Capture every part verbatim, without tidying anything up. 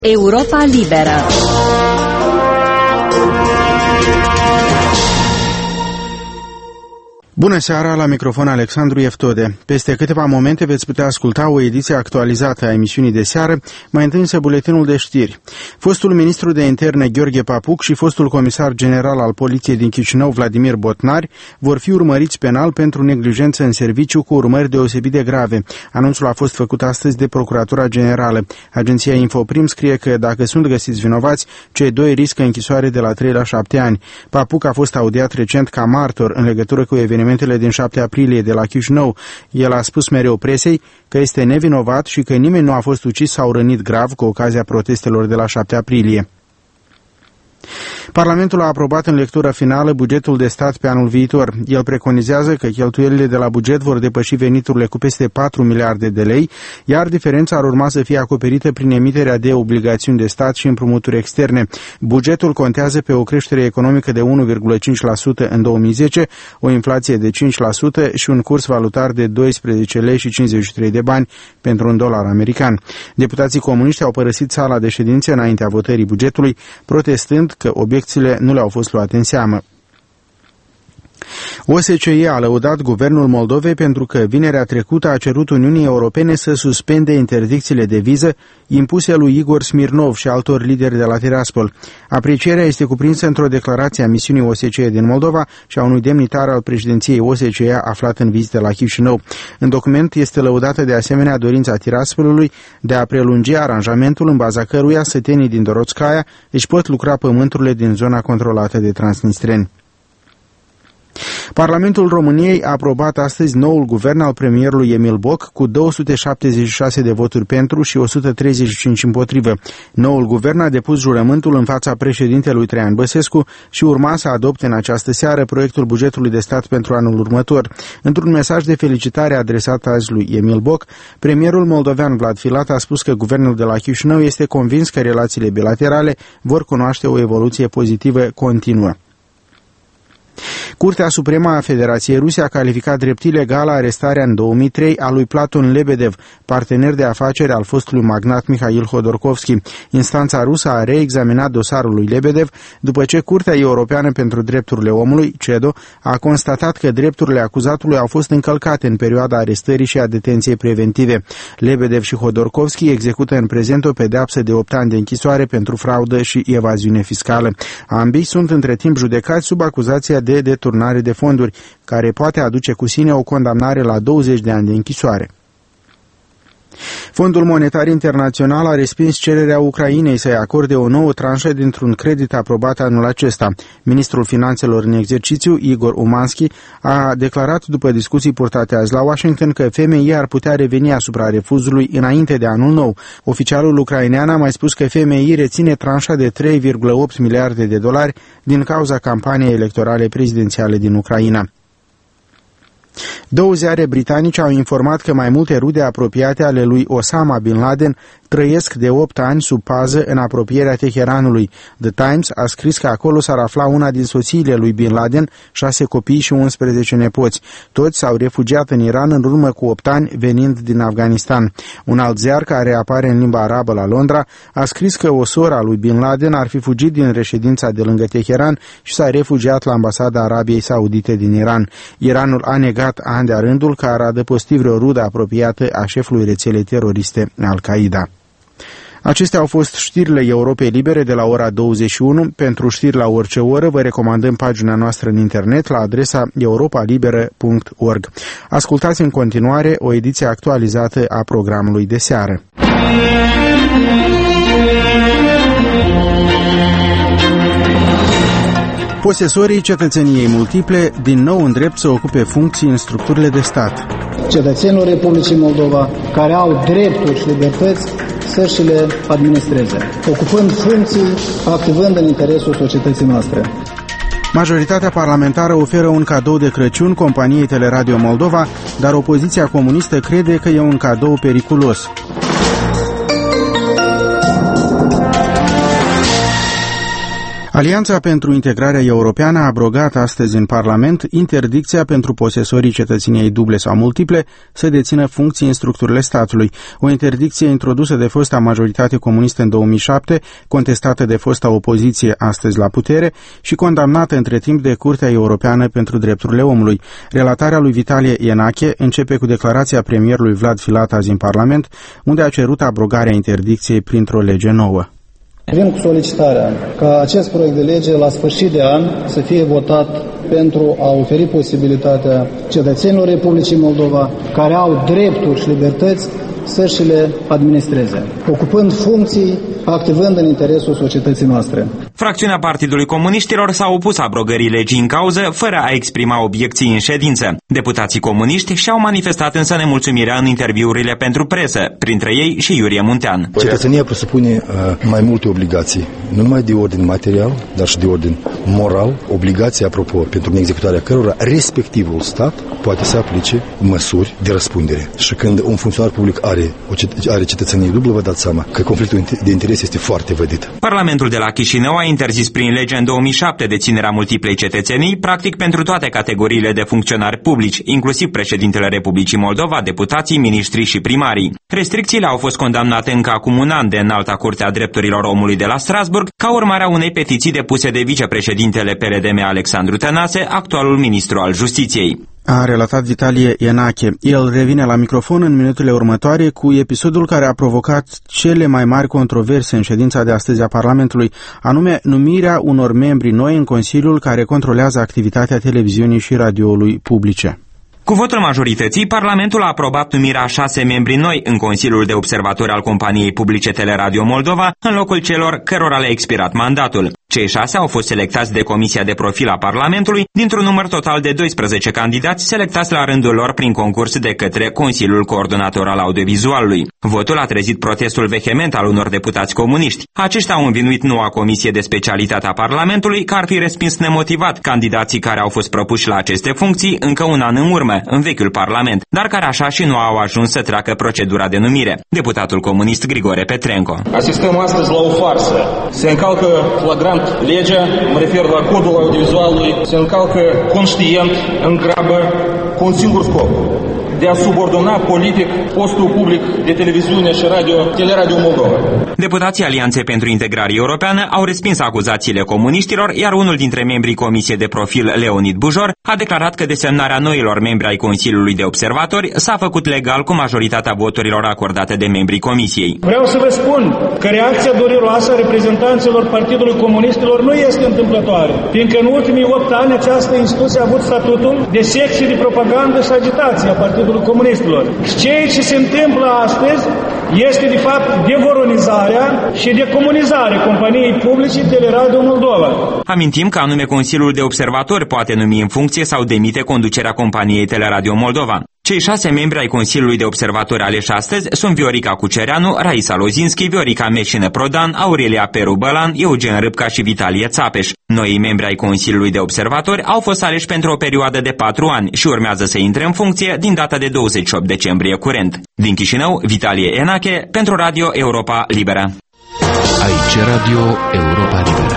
Europa Liberă. Bună seara, la microfon Alexandru Eftode. Peste câteva momente veți putea asculta o ediție actualizată a emisiunii de seară, mai întâi însă buletinul de știri. Fostul ministru de interne Gheorghe Papuc și fostul comisar general al poliției din Chișinău Vladimir Botnari vor fi urmăriți penal pentru neglijență în serviciu cu urmări deosebit de grave. Anunțul a fost făcut astăzi de Procuratura Generală. Agenția Infoprim scrie că dacă sunt găsiți vinovați, cei doi riscă închisoare de la trei la șapte ani. Papuc a fost audiat recent ca martor în legătură cu evenimentele din șapte aprilie de la Chișinău. El a spus mereu presei că este nevinovat și că nimeni nu a fost ucis sau rănit grav cu ocazia protestelor de la șapte aprilie. Parlamentul a aprobat în lectură finală bugetul de stat pe anul viitor. El preconizează că cheltuielile de la buget vor depăși veniturile cu peste patru miliarde de lei, iar diferența ar urma să fie acoperită prin emiterea de obligațiuni de stat și împrumuturi externe. Bugetul contează pe o creștere economică de unu virgulă cinci la sută în două mii zece, o inflație de cinci la sută și un curs valutar de doisprezece lei și cincizeci și trei de bani pentru un dolar american. Deputații comuniști au părăsit sala de ședințe înaintea votării bugetului, protestând că obiecțiile nu le-au fost luate în seamă. O S C E a lăudat guvernul Moldovei pentru că vinerea trecută a cerut Uniunii Europene să suspende interdicțiile de viză impuse lui Igor Smirnov și altor lideri de la Tiraspol. Aprecierea este cuprinsă într-o declarație a misiunii O S C E din Moldova și a unui demnitar al președinției O S C E aflat în vizită la Chișinău. În document este lăudată de asemenea dorința Tiraspolului de a prelungi aranjamentul în baza căruia sătenii din Dorotskaya își pot lucra pământurile din zona controlată de transnistreni. Parlamentul României a aprobat astăzi noul guvern al premierului Emil Boc cu două sute șaptezeci și șase de voturi pentru și o sută treizeci și cinci împotrivă. Noul guvern a depus jurământul în fața președintelui Traian Băsescu și urma să adopte în această seară proiectul bugetului de stat pentru anul următor. Într-un mesaj de felicitare adresat azi lui Emil Boc, premierul moldovean Vlad Filat a spus că guvernul de la Chișinău este convins că relațiile bilaterale vor cunoaște o evoluție pozitivă continuă. Curtea Supremă a Federației Ruse a calificat drept ilegală arestarea în două mii trei a lui Platon Lebedev, partener de afaceri al fostului magnat Mihail Hodorkovski. Instanța rusă a reexaminat dosarul lui Lebedev după ce Curtea Europeană pentru Drepturile Omului, C E D O, a constatat că drepturile acuzatului au fost încălcate în perioada arestării și a detenției preventive. Lebedev și Hodorkovski execută în prezent o pedeapsă de opt ani de închisoare pentru fraudă și evaziune fiscală. Ambii sunt între timp judecați sub acuzația de deturnare de fonduri, care poate aduce cu sine o condamnare la douăzeci de ani de închisoare. Fondul Monetar Internațional a respins cererea Ucrainei să-i acorde o nouă tranșă dintr-un credit aprobat anul acesta. Ministrul Finanțelor în exercițiu, Igor Umanski, a declarat după discuții purtate azi la Washington că F M I ar putea reveni asupra refuzului înainte de anul nou. Oficialul ucrainean a mai spus că F M I reține tranșa de trei virgulă opt miliarde de dolari din cauza campaniei electorale prezidențiale din Ucraina. Două ziare britanice au informat că mai multe rude apropiate ale lui Osama Bin Laden trăiesc de opt ani sub pază în apropierea Teheranului. The Times a scris că acolo s-ar afla una din soțiile lui Bin Laden, șase copii și unsprezece nepoți. Toți s-au refugiat în Iran în urmă cu opt ani, venind din Afganistan. Un alt ziar, care apare în limba arabă la Londra, a scris că o soră a lui Bin Laden ar fi fugit din reședința de lângă Teheran și s-a refugiat la ambasada Arabiei Saudite din Iran. Iranul a negat ani de-a rândul că ar adăposti vreo rudă apropiată a șefului rețelei teroriste Al-Qaeda. Acestea au fost știrile Europei Libere de la ora douăzeci și unu. Pentru știri la orice oră vă recomandăm pagina noastră în internet la adresa europa liberă punct org. Ascultați în continuare o ediție actualizată a programului de seară. Posesorii cetățeniei multiple din nou în drept să ocupe funcții în structurile de stat. Cetățenilor Republicii Moldova care au drepturi și libertăți să și le administreze, ocupând funcții, activând în interesul societății noastre. Majoritatea parlamentară oferă un cadou de Crăciun companiei Teleradio Moldova, dar opoziția comunistă crede că e un cadou periculos. Alianța pentru Integrarea Europeană a abrogat astăzi în Parlament interdicția pentru posesorii cetățeniei duble sau multiple să dețină funcții în structurile statului. O interdicție introdusă de fosta majoritate comunistă în două mii șapte, contestată de fosta opoziție astăzi la putere și condamnată între timp de Curtea Europeană pentru Drepturile Omului. Relatarea lui Vitalie Enache începe cu declarația premierului Vlad Filat azi în Parlament, unde a cerut abrogarea interdicției printr-o lege nouă. Vin cu solicitarea ca acest proiect de lege la sfârșit de an să fie votat pentru a oferi posibilitatea cetățenilor Republicii Moldova care au drepturi și libertăți să și le administreze, ocupând funcții, activând în interesul societății noastre. Fracțiunea Partidului Comuniștilor s-a opus abrogării legii în cauză, fără a exprima obiecții în ședință. Deputații comuniști și-au manifestat însă nemulțumirea în interviurile pentru presă, printre ei și Iurie Muntean. Cetățenia presupune uh, mai multe obligații, nu numai de ordin material, dar și de ordin moral. Obligații, apropo, pentru executarea cărora respectivul stat poate să aplice măsuri de răspundere. Și când un funcționar public are, o cet- are cetățenie dublă, vă dați seama că conflictul de interes este foarte vădit. Parlamentul de la Chișinău a interzis prin lege în două mii șapte deținerea multiplei cetățenii, practic pentru toate categoriile de funcționari publici, inclusiv președintele Republicii Moldova, deputații, miniștrii și primarii. Restricțiile au fost condamnate încă acum un an de Înalta Curte a Drepturilor Omului de la Strasburg, ca urmare a unei petiții depuse de vicepreședintele P R D M Alexandru Tănase, actualul ministru al Justiției. A relatat Vitalie Enache. El revine la microfon în minutele următoare cu episodul care a provocat cele mai mari controverse în ședința de astăzi a Parlamentului, anume numirea unor membri noi în Consiliul care controlează activitatea televiziunii și radioului publice. Cu votul majorității, Parlamentul a aprobat numirea a șase membri noi în Consiliul de Observatori al Companiei Publice Teleradio Moldova, în locul celor cărora le-a expirat mandatul. Cei șase au fost selectați de Comisia de Profil a Parlamentului, dintr-un număr total de doisprezece candidați selectați la rândul lor prin concurs de către Consiliul Coordonator al Audiovizualului. Votul a trezit protestul vehement al unor deputați comuniști. Aceștia au învinuit noua Comisie de Specialitate a Parlamentului că ar fi respins nemotivat candidații care au fost propuși la aceste funcții încă un an în urmă, în vechiul Parlament, dar care așa și nu au ajuns să treacă procedura de numire. Deputatul comunist Grigore Petrenco. Asistăm astăzi la o farsă. Se încalcă flagrant legea, mă refer la codul audiovizualului, se încalcă conștient, în grabă, cu un singur scop: de a subordona politic postul public de televiziune și radio, Teleradio Moldova. Deputații Alianței pentru Integrare Europeană au respins acuzațiile comuniștilor, iar unul dintre membrii Comisiei de Profil, Leonid Bujor, a declarat că desemnarea noilor membri ai Consiliului de Observatori s-a făcut legal cu majoritatea voturilor acordate de membrii Comisiei. Vreau să vă spun că reacția dureroasă a reprezentanților Partidului Comunistilor nu este întâmplătoare, fiindcă în ultimii opt ani această instituție a avut statutul de secție de propagandă și agitație a Partidului Comunistilor. Ceea ce se întâmplă astăzi este de fapt devoronizarea și decomunizarea companiei publice Teleradio Moldova. Amintim că anume Consiliul de Observatori poate numi în funcție sau demite conducerea companiei Teleradio Moldova. Cei șase membri ai Consiliului de Observatori aleși astăzi sunt Viorica Cucereanu, Raisa Lozinski, Viorica Meșină Prodan, Aurelia Peru Bălan, Eugen Râpca și Vitalie Țapeș. Noii membri ai Consiliului de Observatori au fost aleși pentru o perioadă de patru ani și urmează să intre în funcție din data de douăzeci și opt decembrie curent. Din Chișinău, Vitalie Enache, pentru Radio Europa Liberă. Aici Radio Europa Liberă.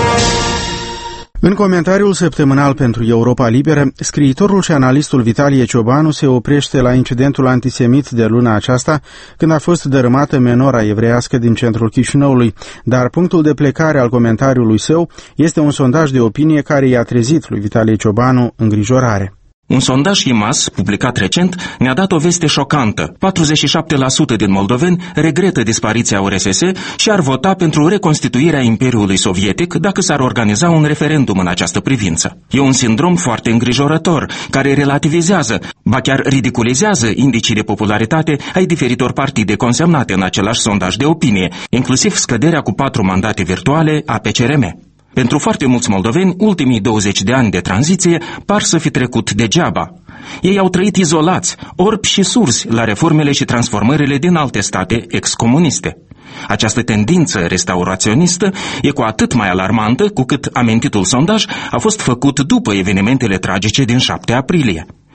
În comentariul săptămânal pentru Europa Liberă, scriitorul și analistul Vitalie Ciobanu se oprește la incidentul antisemit de luna aceasta, când a fost dărâmată menora evreiască din centrul Chișinăului, dar punctul de plecare al comentariului său este un sondaj de opinie care i-a trezit lui Vitalie Ciobanu îngrijorare. Un sondaj I M A S, publicat recent, ne-a dat o veste șocantă. patruzeci și șapte la sută din moldoveni regretă dispariția U R S S și ar vota pentru reconstituirea Imperiului Sovietic dacă s-ar organiza un referendum în această privință. E un sindrom foarte îngrijorător, care relativizează, ba chiar ridiculizează indicii de popularitate ai diferitor partide consemnate în același sondaj de opinie, inclusiv scăderea cu patru mandate virtuale a P C R M. Pentru foarte mulți moldoveni, ultimii douăzeci de ani de tranziție par să fi trecut degeaba. Ei au trăit izolați, orbi și surzi la reformele și transformările din alte state excomuniste. Această tendință restauraționistă e cu atât mai alarmantă cu cât amintitul sondaj a fost făcut după evenimentele tragice din șapte aprilie.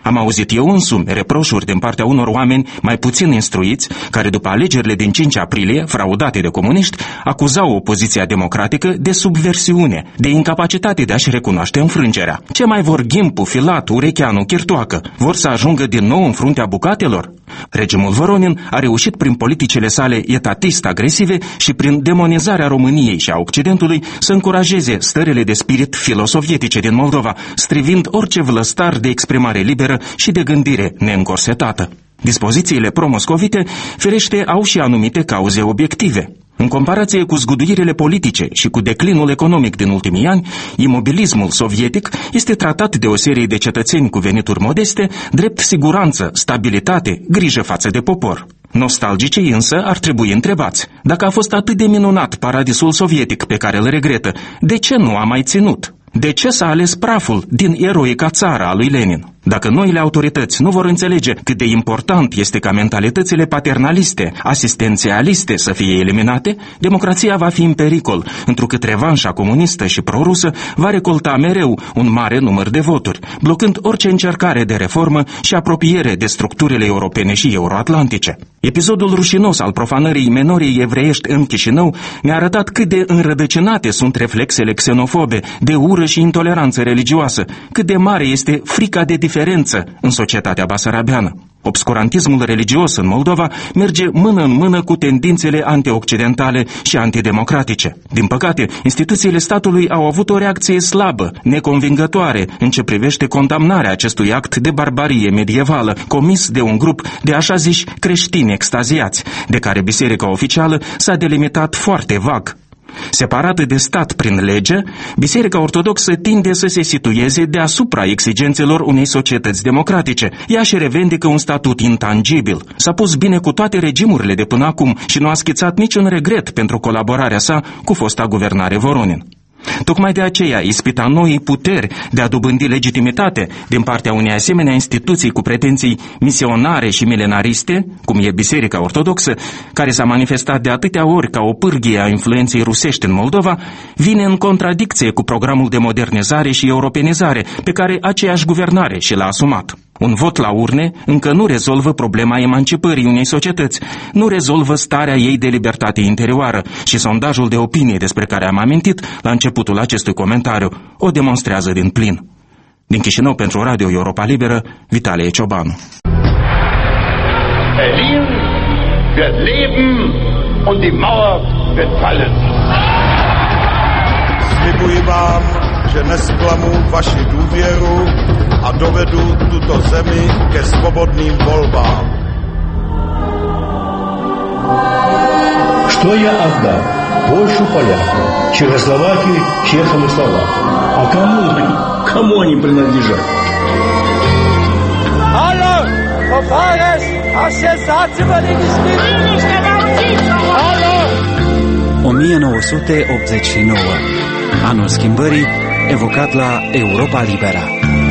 Am auzit eu însumi reproșuri din partea unor oameni mai puțin instruiți, care după alegerile din cinci aprilie, fraudate de comuniști, acuzau opoziția democratică de subversiune, de incapacitate de a-și recunoaște înfrângerea. Ce mai vor Ghimpu, Filat, Urecheanu, Chirtoacă? Vor să ajungă din nou în fruntea bucatelor? Regimul Voronin a reușit prin politicile sale etatist-agresive și prin demonizarea României și a Occidentului să încurajeze stările de spirit filosovietice din Moldova, strivind orice vlăstar de exprimare liberă și de gândire neîncorsetată. Dispozițiile pro-moscovite, ferește, au și anumite cauze obiective. În comparație cu zguduirile politice și cu declinul economic din ultimii ani, imobilismul sovietic este tratat de o serie de cetățeni cu venituri modeste drept siguranță, stabilitate, grijă față de popor. Nostalgicii însă ar trebui întrebați, dacă a fost atât de minunat paradisul sovietic pe care îl regretă, de ce nu a mai ținut? De ce s-a ales praful din eroica țară a lui Lenin? Dacă noile autorități nu vor înțelege cât de important este ca mentalitățile paternaliste, asistențialiste să fie eliminate, democrația va fi în pericol, întrucât revanșa comunistă și prorusă va recolta mereu un mare număr de voturi, blocând orice încercare de reformă și apropiere de structurile europene și euroatlantice. Episodul rușinos al profanării memoriei evreiești în Chișinău ne-a arătat cât de înrădăcinate sunt reflexele xenofobe, de ură și intoleranță religioasă, cât de mare este frica de diferență în societatea basarabeană. Obscurantismul religios în Moldova merge mână în mână cu tendințele antioccidentale și antidemocratice. Din păcate, instituțiile statului au avut o reacție slabă, neconvingătoare în ce privește condamnarea acestui act de barbarie medievală comis de un grup de așa ziși creștini extaziați, de care biserica oficială s-a delimitat foarte vag. Separată de stat prin lege, Biserica Ortodoxă tinde să se situeze deasupra exigențelor unei societăți democratice. Ea și revendică un statut intangibil. S-a pus bine cu toate regimurile de până acum și nu a schițat niciun regret pentru colaborarea sa cu fosta guvernare Voronin. Tocmai de aceea, ispita noii puteri de a dobândi legitimitate din partea unei asemenea instituții cu pretenții misionare și milenariste, cum e Biserica Ortodoxă, care s-a manifestat de atâtea ori ca o pârghie a influenței rusești în Moldova, vine în contradicție cu programul de modernizare și europenizare pe care aceeași guvernare și l-a asumat. Un vot la urne încă nu rezolvă problema emancipării unei societăți, nu rezolvă starea ei de libertate interioară și sondajul de opinie despre care am amintit la începutul acestui comentariu o demonstrează din plin. Din Chișinău pentru Radio Europa Liberă, Vitalie Ciobanu. Berlin wird leben und die Mauer wird fallen. Slibuji vám, že nesklamu vaši důvěru a dovedu tuto zemi ke svobodným volbám. Что я отдам? Польшу полякам, Чехословакию чехам и словакам. А кому они? Кому они принадлежат? Hallo, verfahren, hast du jetzt Satz über die Geschichte? Hallo! o mie nouă sute optzeci și nouă, anul schimbării, evocat la Europa Liberă.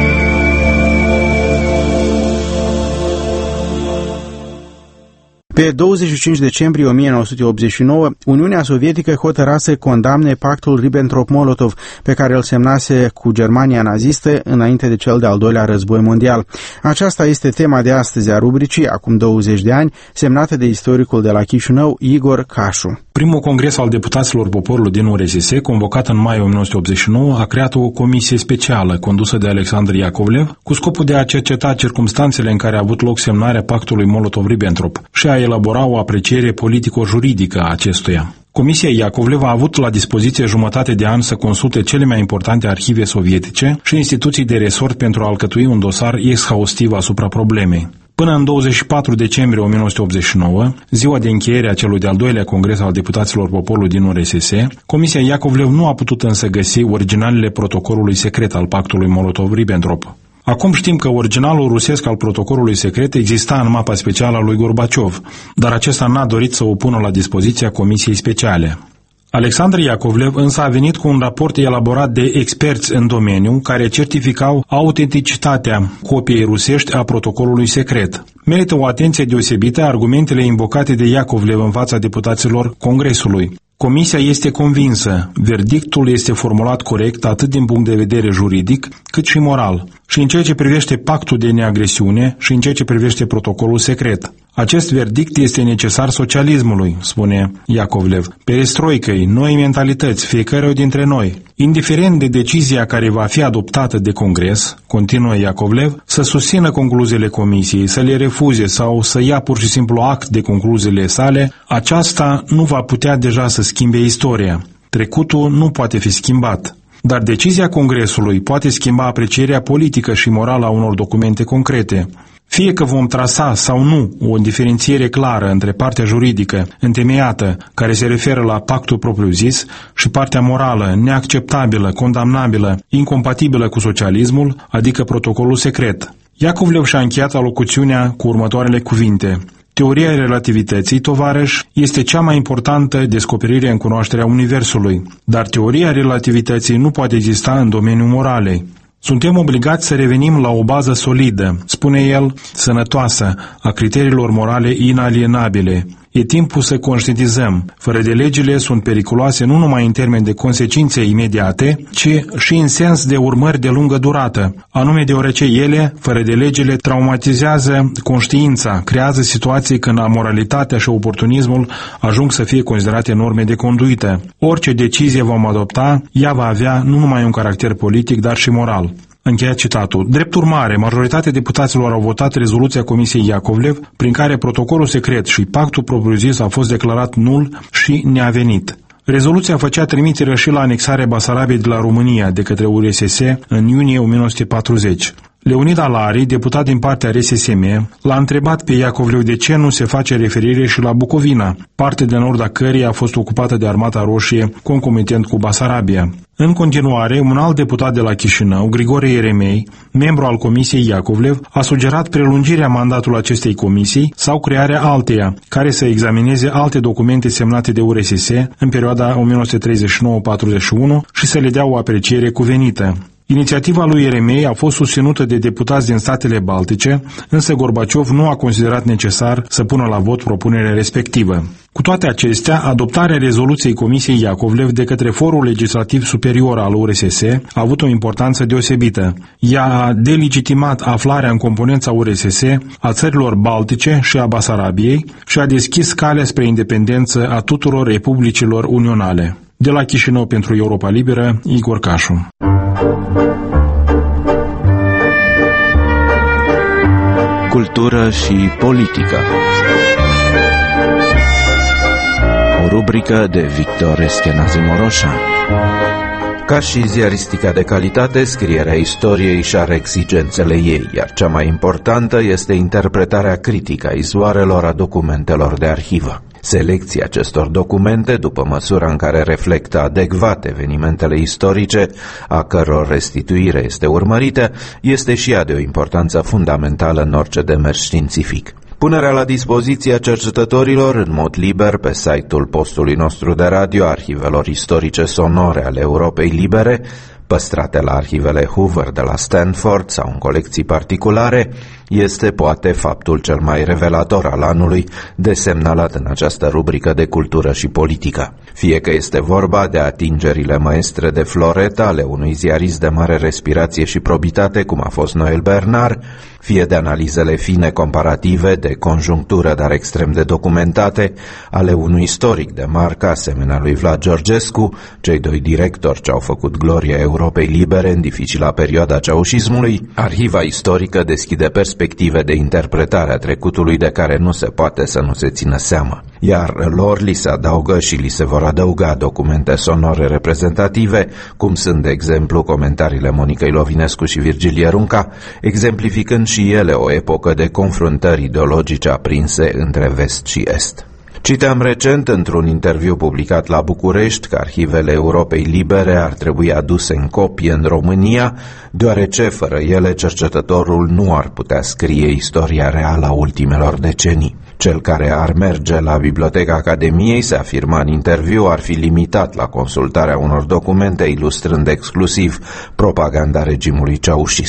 Pe douăzeci și cinci decembrie o mie nouă sute optzeci și nouă, Uniunea Sovietică hotăra să condamne pactul Ribbentrop-Molotov, pe care îl semnase cu Germania nazistă înainte de cel de-al doilea război mondial. Aceasta este tema de astăzi a rubricii, acum douăzeci de ani, semnată de istoricul de la Chișinău, Igor Cașu. Primul congres al deputaților poporului din U R S S, convocat în mai o mie nouă sute optzeci și nouă, a creat o comisie specială condusă de Alexandru Iacovlev, cu scopul de a cerceta circumstanțele în care a avut loc semnarea pactului Molotov-Ribbentrop și a elabora o apreciere politico-juridică a acestuia. Comisia Iacovlev a avut la dispoziție jumătate de an să consulte cele mai importante arhive sovietice și instituții de resort pentru a alcătui un dosar exhaustiv asupra problemei. Până în douăzeci și patru decembrie o mie nouă sute optzeci și nouă, ziua de încheiere a celui de-al doilea congres al deputaților poporului din U R S S, Comisia Iacovlev nu a putut însă găsi originalele protocolului secret al pactului Molotov-Ribbentrop. Acum știm că originalul rusesc al protocolului secret exista în mapa specială a lui Gorbaciov, dar acesta n-a dorit să o pună la dispoziția Comisiei Speciale. Alexandru Iacovlev însă a venit cu un raport elaborat de experți în domeniu care certificau autenticitatea copiei rusești a protocolului secret. Merită o atenție deosebită argumentele invocate de Iacovlev în fața deputaților Congresului. Comisia este convinsă, verdictul este formulat corect atât din punct de vedere juridic, cât și moral, și în ceea ce privește pactul de neagresiune și în ceea ce privește protocolul secret. Acest verdict este necesar socialismului, spune Iacovlev, perestroicăi, noi mentalități, fiecare dintre noi. Indiferent de decizia care va fi adoptată de Congres, continuă Iacovlev, să susțină concluziile Comisiei, să le refuze sau să ia pur și simplu act de concluziile sale, aceasta nu va putea deja să schimbe istoria. Trecutul nu poate fi schimbat. Dar decizia Congresului poate schimba aprecierea politică și morală a unor documente concrete. Fie că vom trasa sau nu o diferențiere clară între partea juridică întemeiată, care se referă la pactul propriu-zis, și partea morală, neacceptabilă, condamnabilă, incompatibilă cu socialismul, adică protocolul secret. Iacovlev și-a încheiat alocuțiunea cu următoarele cuvinte: teoria relativității, tovarăși, este cea mai importantă descoperire în cunoașterea Universului, dar teoria relativității nu poate exista în domeniul moralei. Suntem obligați să revenim la o bază solidă, spune el, sănătoasă, a criteriilor morale inalienabile. E timpul să conștientizăm. Fără de legile sunt periculoase nu numai în termeni de consecințe imediate, ci și în sens de urmări de lungă durată, anume deoarece ele, fără de legile, traumatizează conștiința, creează situații când amoralitatea și oportunismul ajung să fie considerate norme de conduită. Orice decizie vom adopta, ea va avea nu numai un caracter politic, dar și moral. Încheia citatul. Drept urmare, majoritatea deputaților au votat rezoluția Comisiei Iacovlev, prin care protocolul secret și pactul propriu-zis a fost declarat nul și neavenit. Rezoluția făcea trimitere și la anexarea Basarabiei de la România de către U R S S în iunie o mie nouă sute patruzeci. Leonid Alari, deputat din partea R S S M, l-a întrebat pe Iacovlev de ce nu se face referire și la Bucovina, parte de nord a căreia a fost ocupată de Armata Roșie, concomitent cu Basarabia. În continuare, un alt deputat de la Chișinău, Grigore Ieremei, membru al Comisiei Iacovlev, a sugerat prelungirea mandatului acestei comisii sau crearea alteia, care să examineze alte documente semnate de U R S S în perioada o mie nouă sute treizeci și nouă patruzeci și unu și să le dea o apreciere cuvenită. Inițiativa lui Ieremei a fost susținută de deputați din statele Baltice, însă Gorbaciov nu a considerat necesar să pună la vot propunerea respectivă. Cu toate acestea, adoptarea rezoluției Comisiei Iacovlev de către Forul Legislativ Superior al U R S S a avut o importanță deosebită. Ea a delegitimat aflarea în componența U R S S a țărilor Baltice și a Basarabiei și a deschis calea spre independență a tuturor republicilor unionale. De la Chișinău pentru Europa Liberă, Igor Cașu. Cultură și politică. O rubrică de Victor Eschenazi Moroșan. Ca și ziaristica de calitate, scrierea istoriei și are exigențele ei, iar cea mai importantă este interpretarea critică a izvoarelor, a documentelor de arhivă. Selecția acestor documente, după măsura în care reflectă adecvat evenimentele istorice, a căror restituire este urmărită, este și ea de o importanță fundamentală în orice demers științific. Punerea la dispoziția cercetătorilor în mod liber pe site-ul postului nostru de radio arhivelor istorice sonore ale Europei Libere, păstrate la arhivele Hoover de la Stanford sau în colecții particulare, este poate faptul cel mai revelator al anului desemnalat în această rubrică de cultură și politică. Fie că este vorba de atingerile maestre de floretă ale unui ziarist de mare respirație și probitate, cum a fost Noel Bernard, fie de analizele fine comparative, de conjunctură, dar extrem de documentate, ale unui istoric de marcă asemenea lui Vlad Georgescu, cei doi directori ce au făcut gloria Europei Libere în dificila perioada ceaușismului, arhiva istorică deschide perspective de interpretare a trecutului de care nu se poate să nu se țină seama. Iar lor li se adaugă și li se vor adăuga documente sonore reprezentative, cum sunt, de exemplu, comentariile Monicăi Lovinescu și Virgilie Runca, exemplificând și ele o epocă de confruntări ideologice aprinse între vest și est. Citeam recent într-un interviu publicat la București că arhivele Europei Libere ar trebui aduse în copie în România, deoarece fără ele cercetătorul nu ar putea scrie istoria reală a ultimelor decenii. Cel care ar merge la Biblioteca Academiei, se afirma în interviu, ar fi limitat la consultarea unor documente ilustrând exclusiv propaganda regimului ceaușist.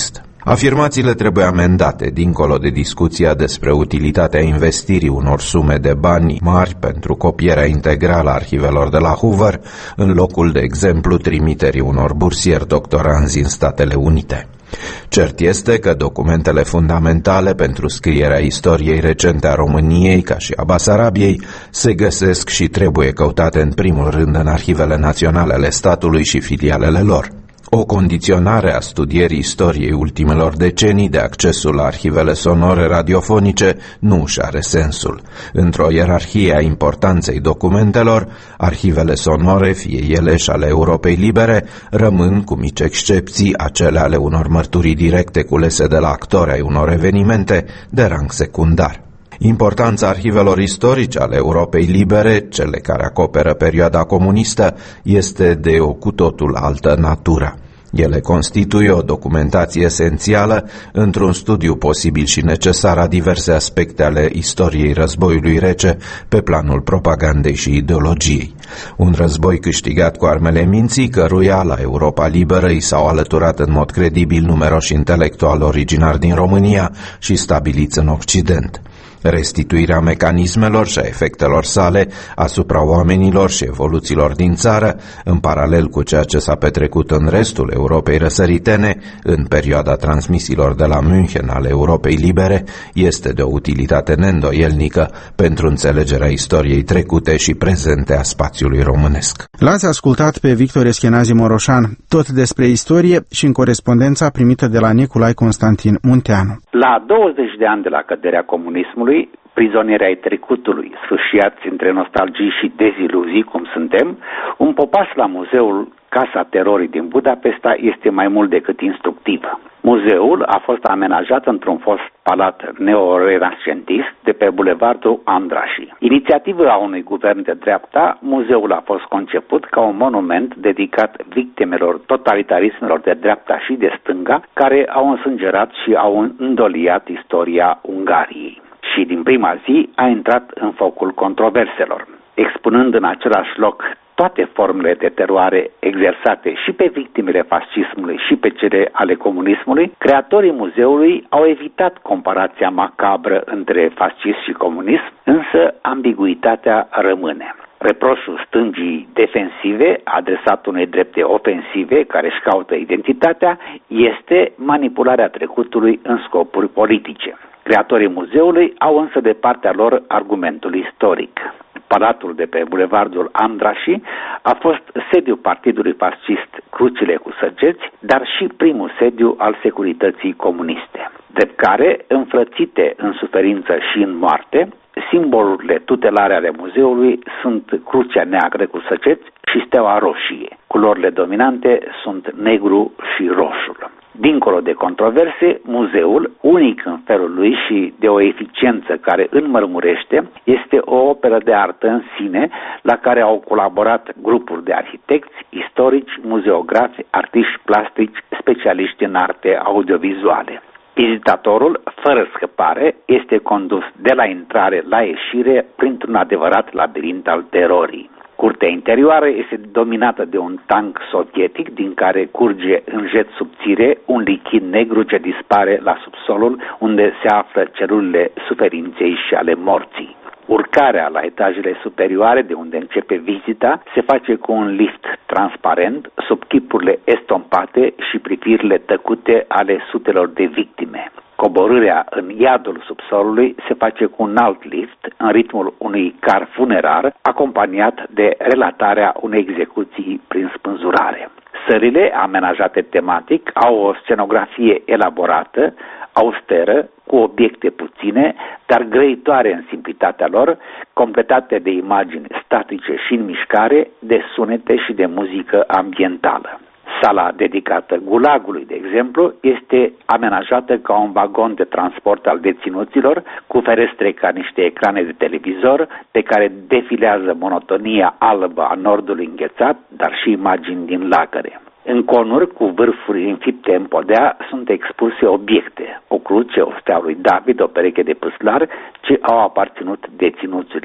Afirmațiile trebuie amendate, dincolo de discuția despre utilitatea investirii unor sume de bani mari pentru copierea integrală a arhivelor de la Hoover, în locul, de exemplu, trimiterii unor bursieri doctoranzi în Statele Unite. Cert este că documentele fundamentale pentru scrierea istoriei recente a României, ca și a Basarabiei, se găsesc și trebuie căutate în primul rând în arhivele naționale ale statului și filialele lor. O condiționare a studierii istoriei ultimelor decenii de accesul la arhivele sonore radiofonice nu își are sensul. Într-o ierarhie a importanței documentelor, arhivele sonore, fie ele și ale Europei Libere, rămân, cu mici excepții, acele ale unor mărturii directe culese de la actori ai unor evenimente, de rang secundar. Importanța arhivelor istorice ale Europei Libere, cele care acoperă perioada comunistă, este de o cu totul altă natură. Ele constituie o documentație esențială într-un studiu posibil și necesar a diverse aspecte ale istoriei războiului rece pe planul propagandei și ideologiei. Un război câștigat cu armele minții, căruia la Europa Liberă i s-au alăturat în mod credibil numeroși intelectuali originari din România și stabiliți în Occident. Restituirea mecanismelor și a efectelor sale asupra oamenilor și evoluțiilor din țară, în paralel cu ceea ce s-a petrecut în restul Europei răsăritene, în perioada transmisiilor de la München ale Europei Libere, este de o utilitate neîndoielnică pentru înțelegerea istoriei trecute și prezente a spațiului românesc. L-ați ascultat pe Victor Eschenazi Moroșan, tot despre istorie și în corespondența primită de la Nicolae Constantin Munteanu. La douăzeci de ani de la căderea comunismului, prizonieri ai trecutului, sfâșiați între nostalgii și deziluzii, cum suntem, un popas la muzeul Casa Terorii din Budapesta este mai mult decât instructiv. Muzeul a fost amenajat într-un fost palat neorenascentist de pe bulevardul Andrași. Inițiativă a unui guvern de dreapta, muzeul a fost conceput ca un monument dedicat victimelor totalitarismelor de dreapta și de stânga, care au însângerat și au îndoliat istoria Ungariei. Și din prima zi a intrat în focul controverselor, expunând în același loc toate formele de teroare exersate și pe victimele fascismului și pe cele ale comunismului. Creatorii muzeului au evitat comparația macabră între fascism și comunism, însă ambiguitatea rămâne. Reproșul stângii defensive, adresat unei drepte ofensive care își caută identitatea, este manipularea trecutului în scopuri politice. Creatorii muzeului au însă de partea lor argumentul istoric. Palatul de pe bulevardul Andrași a fost sediul partidului fascist Crucile cu Săgeți, dar și primul sediu al securității comuniste. Drept care, înfrățite în suferință și în moarte, simbolurile tutelare ale muzeului sunt crucea neagră cu săgeți și steaua roșie. Culorile dominante sunt negru și roșul. Dincolo de controverse, muzeul, unic în felul lui și de o eficiență care înmărmurește, este o operă de artă în sine la care au colaborat grupuri de arhitecți, istorici, muzeografi, artiști plastici, specialiști în arte audiovizuale. Vizitatorul, fără scăpare, este condus de la intrare la ieșire printr-un adevărat labirint al terorii. Curtea interioară este dominată de un tank sovietic din care curge în jet subțire un lichid negru ce dispare la subsolul unde se află celulele suferinței și ale morții. Urcarea la etajele superioare de unde începe vizita se face cu un lift transparent sub chipurile estompate și privirile tăcute ale sutelor de victime. Coborârea în iadul subsolului se face cu un alt lift în ritmul unui car funerar acompaniat de relatarea unei execuții prin spânzurare. Sările, amenajate tematic, au o scenografie elaborată, austeră, cu obiecte puține, dar grăitoare în simplitatea lor, completate de imagini statice și în mișcare, de sunete și de muzică ambientală. Sala dedicată Gulagului, de exemplu, este amenajată ca un vagon de transport al deținuților, cu ferestre ca niște ecrane de televizor, pe care defilează monotonia albă a nordului înghețat, dar și imagini din lagăre. În conuri, cu vârfuri înfipte în podea, sunt expuse obiecte, o cruce, o stea lui David, o pereche de păslar, ce au aparținut deținuților.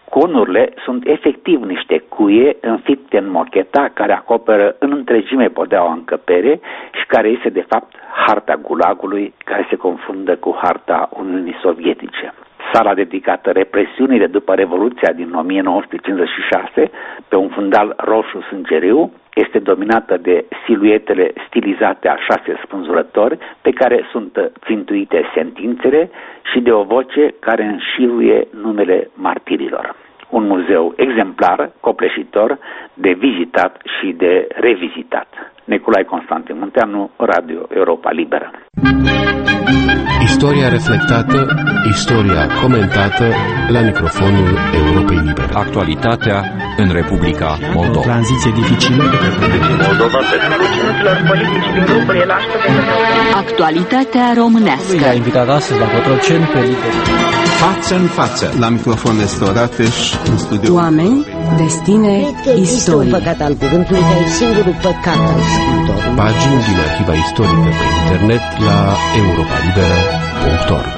Conurile sunt efectiv niște cuie înfipte în mocheta care acoperă în întregime podeaua încăpere și care este de fapt harta Gulagului, care se confundă cu harta Uniunii Sovietice. Sala dedicată represiunii de după Revoluția din o mie nouă sute cincizeci și șase, pe un fundal roșu sângeriu, este dominată de siluetele stilizate a șase spânzurători pe care sunt țintuite sentințele și de o voce care înșiruie numele martirilor. Un muzeu exemplar, copleșitor, de vizitat și de revizitat. Nicolae Constantin Munteanu, Radio Europa Liberă. Istoria reflectată, istoria comentată la microfonul Europei Libere. Actualitatea în Republica Moldova. O tranziție dificilă de Republica Moldova pentru conținuturilor politici din grupurile laștă de Actualitatea românească. I-a invitat astăzi la Cotroceni pe lideri. Față în față. La microfon este Orateș, în studio. Oameni, destine, istorie. Un păcat al cuvântului, care e singurul păcat al scriitorului. Pagini din arhiva istorică pe internet la europa libera punct org.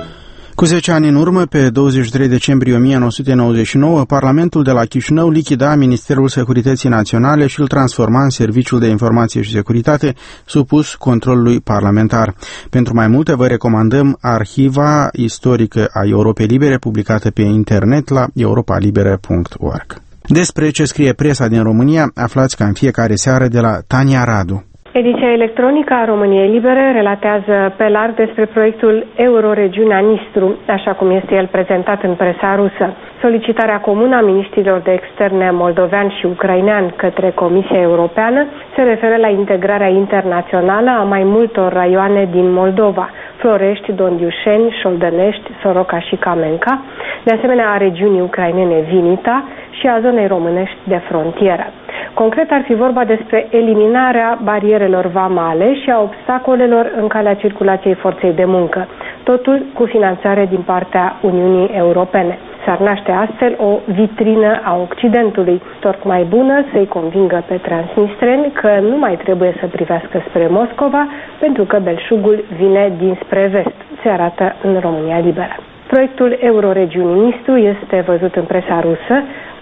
Cu zece ani în urmă, pe douăzeci și trei decembrie o mie nouă sute nouăzeci și nouă, Parlamentul de la Chișinău lichida Ministerul Securității Naționale și îl transforma în Serviciul de Informație și Securitate, supus controlului parlamentar. Pentru mai multe, vă recomandăm Arhiva Istorică a Europei Libere, publicată pe internet la europa libera punct org. Despre ce scrie presa din România, aflați ca în fiecare seară de la Tania Radu. Ediția electronică a României Libere relatează pe larg despre proiectul Euroregiunea Nistru, așa cum este el prezentat în presa rusă. Solicitarea comună a miniștrilor de externe moldovean și ucrainean către Comisia Europeană se referă la integrarea internațională a mai multor raioane din Moldova, Florești, Dondiușeni, Șoldănești, Soroca și Kamenka, de asemenea a regiunii ucrainene Vinita și a zonei românești de frontieră. Concret ar fi vorba despre eliminarea barierelor vamale și a obstacolelor în calea circulației forței de muncă, totul cu finanțare din partea Uniunii Europene. S-ar naște astfel o vitrină a Occidentului, tocmai bună să-i convingă pe transnistreni că nu mai trebuie să privească spre Moscova, pentru că belșugul vine dinspre vest, se arată în România Liberă. Proiectul Euroregiunii Nistru este văzut în presa rusă,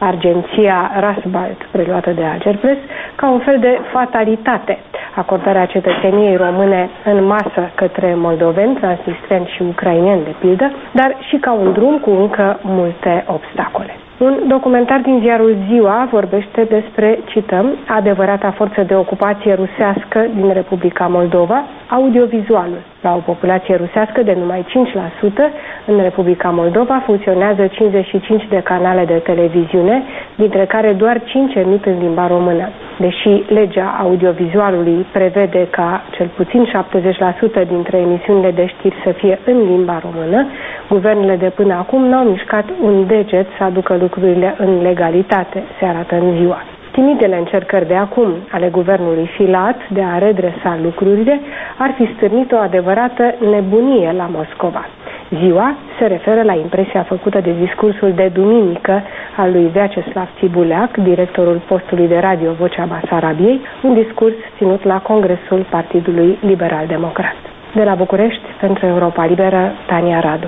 agenția Rasbalt, preluată de Agerpres, ca un fel de fatalitate, acordarea cetățeniei române în masă către moldoveni, transnistreni și ucraineni, de pildă, dar și ca un drum cu încă multe obstacole. Un documentar din ziarul Ziua vorbește despre, cităm, adevărata forță de ocupație rusească din Republica Moldova, audiovizualul. La o populație rusească de numai cinci la sută, în Republica Moldova funcționează cincizeci și cinci de canale de televiziune, dintre care doar cinci emit în limba română. Deși legea audiovizualului prevede ca cel puțin șaptezeci la sută dintre emisiunile de știri să fie în limba română, guvernele de până acum n-au mișcat un deget să aducă lucrurile în legalitate, se arată în Ziua. Timidele încercări de acum ale guvernului Filat de a redresa lucrurile ar fi stârnit o adevărată nebunie la Moscova. Ziua se referă la impresia făcută de discursul de duminică al lui Vyacheslav Țibuleac, directorul postului de radio Vocea Basarabiei, un discurs ținut la Congresul Partidului Liberal Democrat. De la București, pentru Europa Liberă, Tania Radu.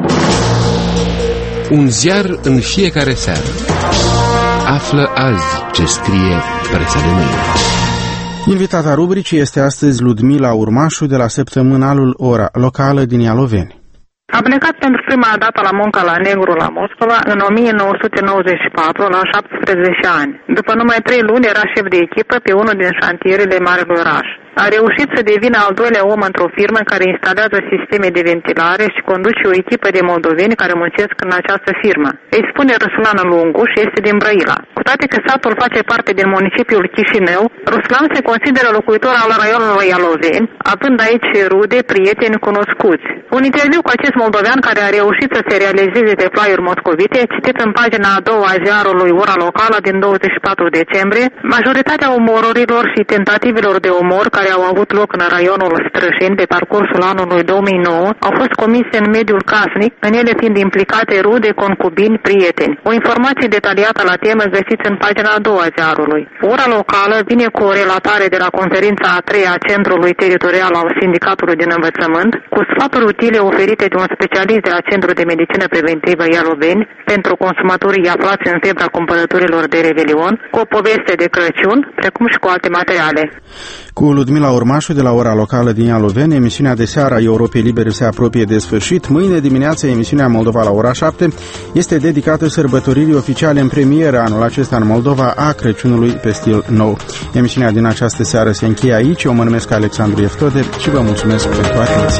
Un ziar în fiecare seară. Află azi ce scrie presa de mâine. Invitata rubricii este astăzi Ludmila Urmașu de la săptămânalul Ora Locală din Ialoveni. A plecat pentru prima dată la muncă la negru la Moscova în o mie nouă sute nouăzeci și patru, la șaptesprezece ani. După numai trei luni era șef de echipă pe unul din șantierele marelui oraș. A reușit să devină al doilea om într-o firmă care instalează sisteme de ventilare și conduce o echipă de moldoveni care muncesc în această firmă. Îi spune Ruslan Lungu și este din Brăila. Cu toate că satul face parte din municipiul Chișinău, Ruslan se consideră locuitor al raionului Ialoveni, având aici rude, prieteni, cunoscuți. Un interviu cu acest moldovean care a reușit să se realizeze pe plaiuri moscovite, citit în pagina a doua a ziarului Ora Locală din douăzeci și patru decembrie, majoritatea omorurilor și tentativelor de omor care care au avut loc în raionul Strășeni pe parcursul anului două mii nouă au fost comise în mediul casnic, în ele fiind implicate rude, concubini, prieteni. O informație detaliată la temă găsiți în pagina a doua a ziarului. Ora locală vine cu o relatare de la conferința a treia a Centrului Teritorial al Sindicatului din Învățământ, cu sfaturi utile oferite de un specialist de la Centrul de Medicină Preventivă Ialoveni pentru consumatorii aflați în febra cumpărăturilor de Revelion, cu o poveste de Crăciun, precum și cu alte materiale. Cu Ludmila Urmașu de la ora locală din Ialoveni, emisiunea de seară a Europei Libere se apropie de sfârșit. Mâine dimineață, emisiunea Moldova la ora șapte este dedicată sărbătoririi oficiale în premieră anul acesta în Moldova a Crăciunului pe stil nou. Emisiunea din această seară se încheie aici. Eu mă numesc Alexandru Eftode și vă mulțumesc pentru atenție.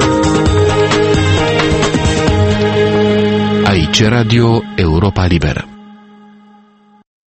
Radio Europa Liberă.